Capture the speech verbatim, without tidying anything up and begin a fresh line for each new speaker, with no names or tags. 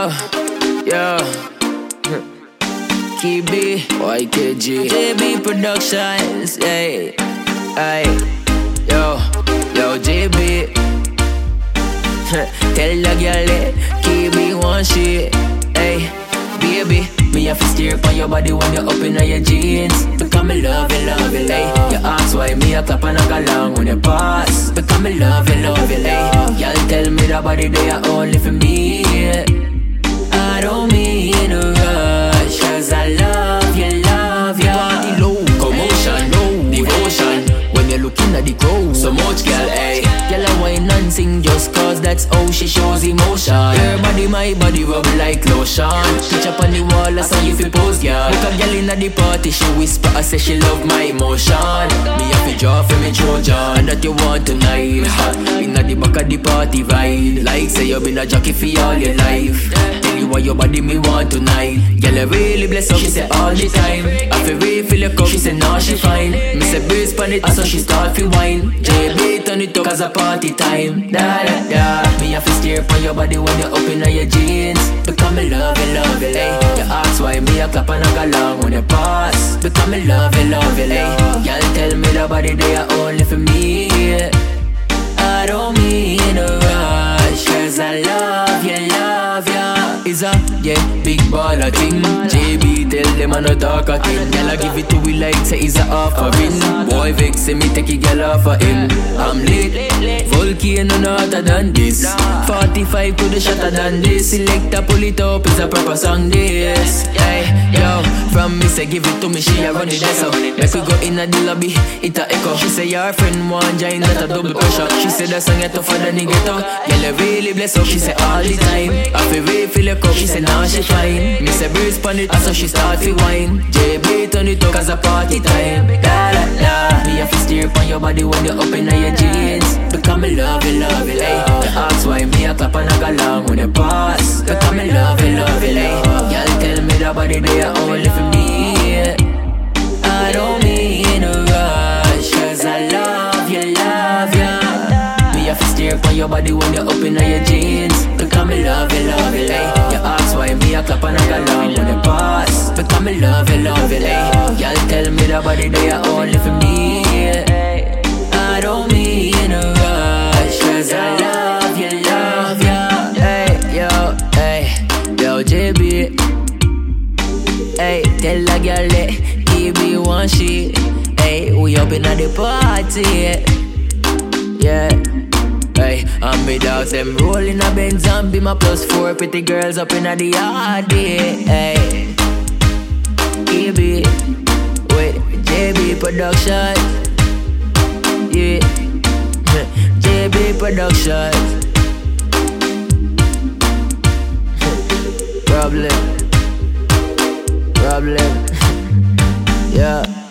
Yo, yo. K B, Y K G, J B Productions, hey, hey, yo, yo, J B. Tell the girl that K B want shit, hey, baby. Me have to steer upon your body when you're up in your jeans. Because me love you, love you, hey. You ask why me a clap and I go along when you pass. Because me love you, love you, hey. Y'all tell me that body they are only for me. I don't mean a rush, cause I love you, love you. Body low, commotion, no devotion. When you're looking at the crowd, so much girl, ayy. Girl I whine and sing just cause that's how she shows emotion. Her body, my body rub like lotion. Pitch up on the wall, that's how you feel pose, girl. Look a girl in at the party, she whisper, I say she love my emotion. Me have to draw for me Trojan, that you want tonight. In at the back of the party ride, like say you been a jockey for all your life. Tell you why your body me want tonight. Girl I really bless up, she say all the time. I feel refill your cup, she say nah she fine. Me say breeze pan it, so she start fi wine. J B turn it up cause a party time. Da da da. Me have to steer upon your body when you're up in your jeans. Because me love you, love you, hey. You ask why me a clap and I go along when you pass. Because me love you, love you, hey. Y'all tell me the body they are only for me. I don't mean a rush, cause I love you, love you. Is a, yeah, big baller thing. J B tell them I no talk a thing. Girl I give it to we like say is a offering. Boy vex say me take a girl off of him. I'm lit, volcano no hotter than this. forty-five to the shatter than this. Select a pull it up, it's a proper song this. Hey, yo, from me say give it to me, she a run it there so. Make we go in a the lobby, it a echo. She say your friend want join that a double pressure. She say that song get tougher than the ghetto. Girl I really bless up, she say all the time. I feel refill your cup, she say nah she fine. Me say breeze pan it, so she start to wine. J B turn it up cause a party time. Da da da. Me have to steer upon your body when you're up in your jeans. Because me love you, love you, like. You ask why me a clap and I go along when you pass. Because me love you, love you, like. Y'all tell me the body they are only for me. I don't mean a rush, cause I love you, love you. Me have to steer upon your body when you're up in your jeans. Because me love you, love you, like. You ask why me a clap and I go along when you pass. Because me love you, love you, like. Y'all tell me the body they are only for me. I don't mean a rush, cause I love you, love you. Hey, yo, hey, yo, J B. Hey, tell the girl that K B want shit. Hey, we up in the party. Yeah. Hey, and me dogs them rolling a Benz and be my plus four pretty girls up in the yard. Hey, K B with J B Productions. Yeah, J B Productions. Problem, problem. Yeah.